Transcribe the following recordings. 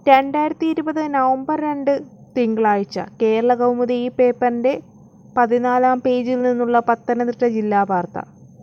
2020 November 2 തിങ്കളാഴ്ച കേരളകൗമുദി ഈ പേപ്പറിന്റെ 14-ാം പേജിൽ നിന്നുള്ള പത്തനംതിട്ട ജില്ലാ വാർത്ത.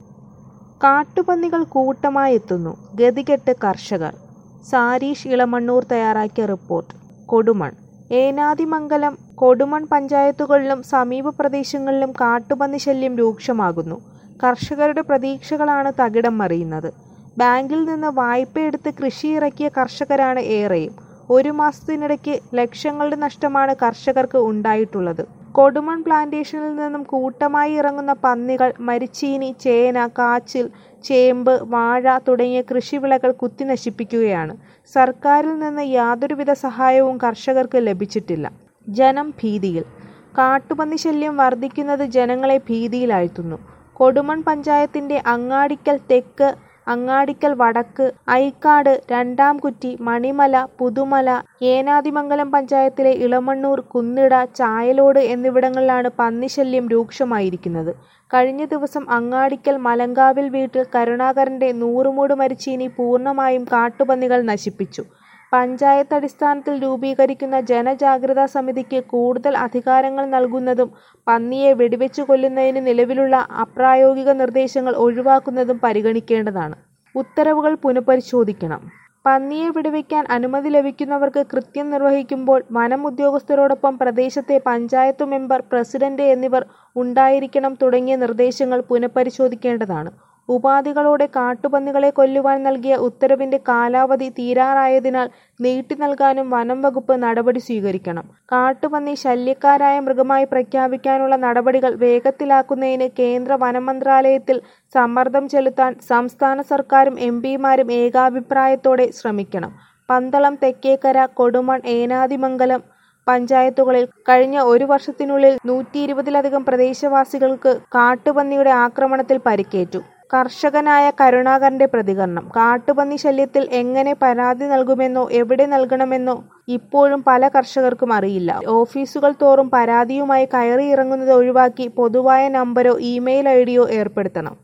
കാട്ടുപന്നികൾ കൂട്ടമായി എത്തുന്നു, ഗതികെട്ട് കർഷകർ. സാരീഷ് ഇളമണ്ണൂർ തയ്യാറാക്കിയ റിപ്പോർട്ട്. കൊടുമൺ. ഏനാദിമംഗലം, കൊടുമൺ പഞ്ചായത്തുകളിലും സമീപ പ്രദേശങ്ങളിലും കാട്ടുപന്നി ശല്യം രൂക്ഷമാകുന്നു. കർഷകരുടെ പ്രതീക്ഷകളാണ് തകിടം മറിയുന്നത്. ബാങ്കിൽ നിന്ന് വായ്പയെടുത്ത് കൃഷിയിറക്കിയ കർഷകരാണ് ഏറെയും. ഒരു മാസത്തിനിടയ്ക്ക് ലക്ഷങ്ങളുടെ നഷ്ടമാണ് കർഷകർക്ക് ഉണ്ടായിട്ടുള്ളത്. കൊടുമൺ പ്ലാന്റേഷനിൽ നിന്നും കൂട്ടമായി ഇറങ്ങുന്ന പന്നികൾ മരിച്ചീനി, ചേന, കാച്ചിൽ, ചേമ്പ്, വാഴ തുടങ്ങിയ കൃഷിവിളകൾ കുത്തിനശിപ്പിക്കുകയാണ്. സർക്കാരിൽ നിന്ന് യാതൊരുവിധ സഹായവും കർഷകർക്ക് ലഭിച്ചിട്ടില്ല. ജനം ഭീതിയിൽ. കാട്ടുപന്നി ശല്യം വർദ്ധിക്കുന്നത് ജനങ്ങളെ ഭീതിയിലാഴ്ത്തുന്നു. കൊടുമൺ പഞ്ചായത്തിന്റെ അങ്ങാടിക്കൽ തെക്ക്, അങ്ങാടിക്കൽ വടക്ക്, ഐക്കാട്, രണ്ടാംകുറ്റി, മണിമല, പുതുമല, ഏനാദിമംഗലം പഞ്ചായത്തിലെ ഇളമണ്ണൂർ, കുന്നിട, ചായലോട് എന്നിവിടങ്ങളിലാണ് പന്നിശല്യം രൂക്ഷമായിരിക്കുന്നത്. കഴിഞ്ഞ ദിവസം അങ്ങാടിക്കൽ മലങ്കാവിൽ വീട്ടിൽ കരുണാകരന്റെ 100 മൂട് മരിച്ചീനി പൂർണ്ണമായും കാട്ടുപന്നികൾ നശിപ്പിച്ചു. പഞ്ചായത്ത് അടിസ്ഥാനത്തിൽ രൂപീകരിക്കുന്ന ജനജാഗ്രതാ സമിതിക്ക് കൂടുതൽ അധികാരങ്ങൾ നൽകുന്നതും പന്നിയെ വെടിവെച്ചു കൊല്ലുന്നതിന് നിലവിലുള്ള അപ്രായോഗിക നിർദ്ദേശങ്ങൾ ഒഴിവാക്കുന്നതും പരിഗണിക്കേണ്ടതാണ്. ഉത്തരവുകൾ പുനഃപരിശോധിക്കണം. പന്നിയെ വെടിവെക്കാൻ അനുമതി ലഭിക്കുന്നവർക്ക് കൃത്യം നിർവഹിക്കുമ്പോൾ വനം ഉദ്യോഗസ്ഥരോടൊപ്പം പ്രദേശത്തെ പഞ്ചായത്ത് മെമ്പർ, പ്രസിഡന്റ് എന്നിവർ ഉണ്ടായിരിക്കണം തുടങ്ങിയ നിർദ്ദേശങ്ങൾ പുനഃപരിശോധിക്കേണ്ടതാണ്. ഉപാധികളോടെ കാട്ടുപന്നികളെ കൊല്ലുവാൻ നൽകിയ ഉത്തരവിന്റെ കാലാവധി തീരാറായതിനാൽ നീട്ടി നൽകാനും വനം വകുപ്പ് നടപടി സ്വീകരിക്കണം. കാട്ടുപന്നി ശല്യക്കാരായ മൃഗമായി പ്രഖ്യാപിക്കാനുള്ള നടപടികൾ വേഗത്തിലാക്കുന്നതിന് കേന്ദ്ര വനമന്ത്രാലയത്തിൽ സമ്മർദ്ദം ചെലുത്താൻ സംസ്ഥാന സർക്കാരും എംപിമാരും ഏകാഭിപ്രായത്തോടെ ശ്രമിക്കണം. പന്തളം, തെക്കേക്കര, കൊടുമൺ, ഏനാദിമംഗലം പഞ്ചായത്തുകളിൽ കഴിഞ്ഞ ഒരു വർഷത്തിനുള്ളിൽ 120-ലധികം പ്രദേശവാസികൾക്ക് കാട്ടുപന്നിയുടെ ആക്രമണത്തിൽ പരിക്കേറ്റു. കർഷകനായ കരുണാകരന്റെ പ്രതികരണം. കാട്ടുപന്നി ശല്യത്തിൽ എങ്ങനെ പരാതി നൽകുമെന്നോ എവിടെ നൽകണമെന്നോ ഇപ്പോഴും പല കർഷകർക്കും അറിയില്ല. ഓഫീസുകൾ തോറും പരാതിയുമായി കയറിയിറങ്ങുന്നത് ഒഴിവാക്കി പൊതുവായ നമ്പരോ ഇമെയിൽ ഐഡിയോ ഏർപ്പെടുത്തണം.